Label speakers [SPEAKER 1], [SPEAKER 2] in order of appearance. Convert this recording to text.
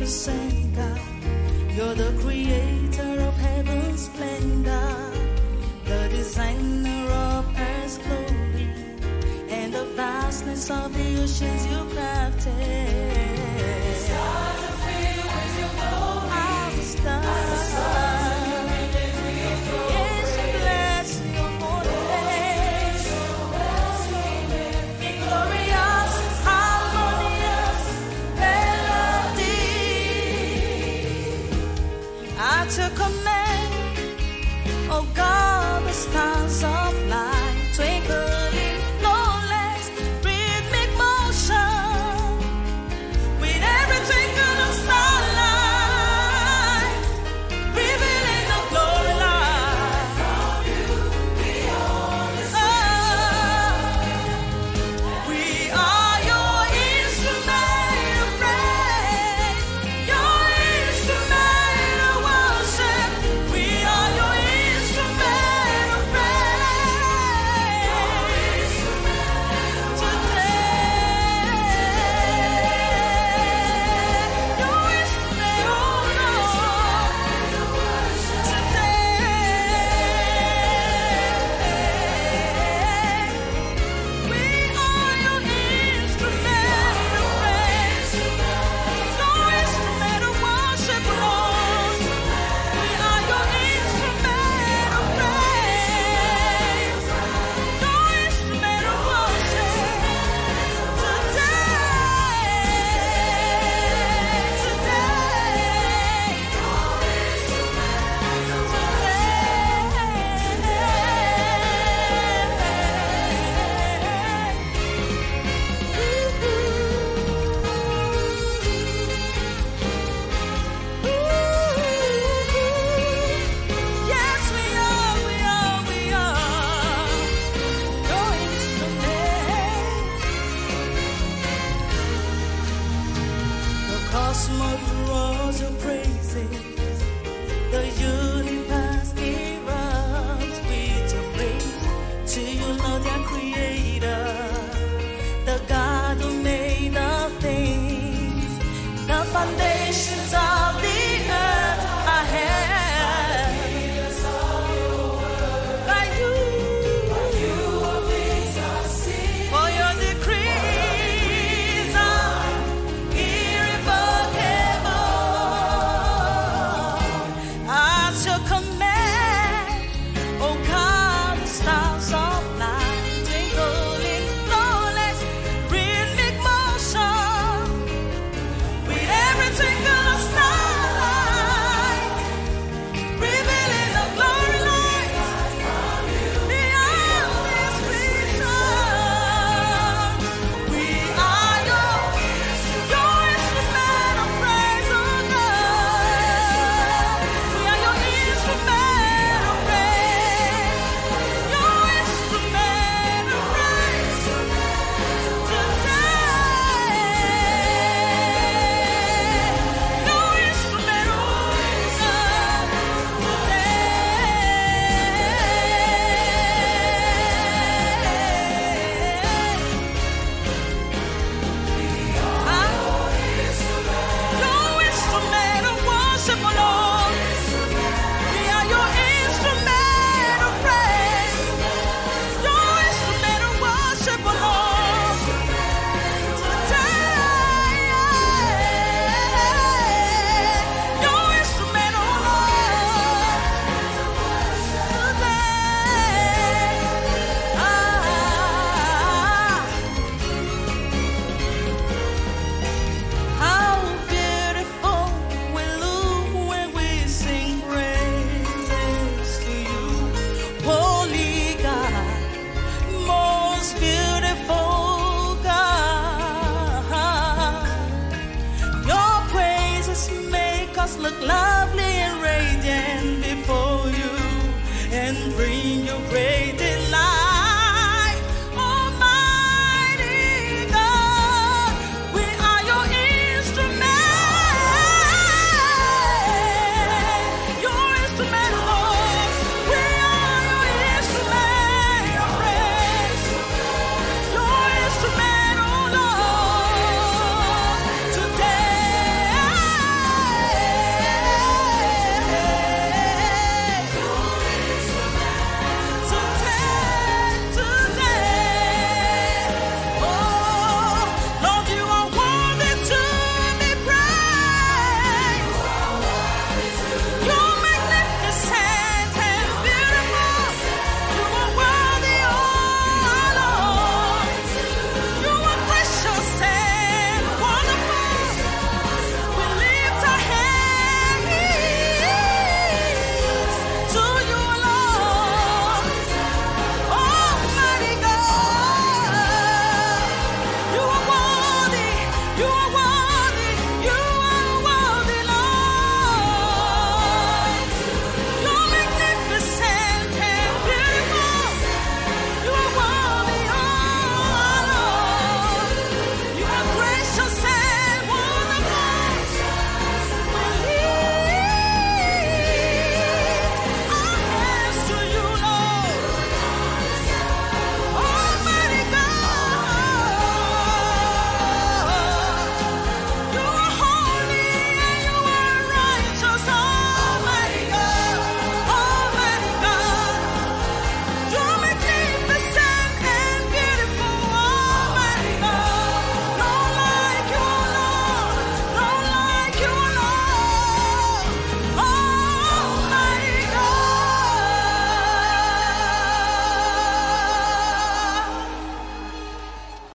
[SPEAKER 1] magnificent God. You're the creator of heaven's splendor, the designer of earth's glory, and the vastness of the oceans you crafted. Stars are filled with your glory. As the stars. To command, oh God, the stars of light twinkling, flawless, rhythmic motion, with every twinkle of starlight, revealing the glory light from you beyond the sun. We are your instrument of praise, your instrument. Cosmos roars your praises, the universe erupts with your praise. To you, Lord, your creator, the God who made all things. The foundations of the earth are held by you. For your decrees are at your command, oh God, the stars of light twinkling, flawless, rhythmic motion, with every twinkle of starlight, revealing the glory light beyond this vision. We are your instrument of praise, oh God. We are your instrument of praise, your instrument of praise today. Your instrument of praise Your instrument of worship, oh Lord. We are your instrument of praise, your instrument of worship, oh Lord. Today, your instrument, oh Lord. How beautiful we look when we sing praises to you, holy God, most beautiful God. Your praises make us look like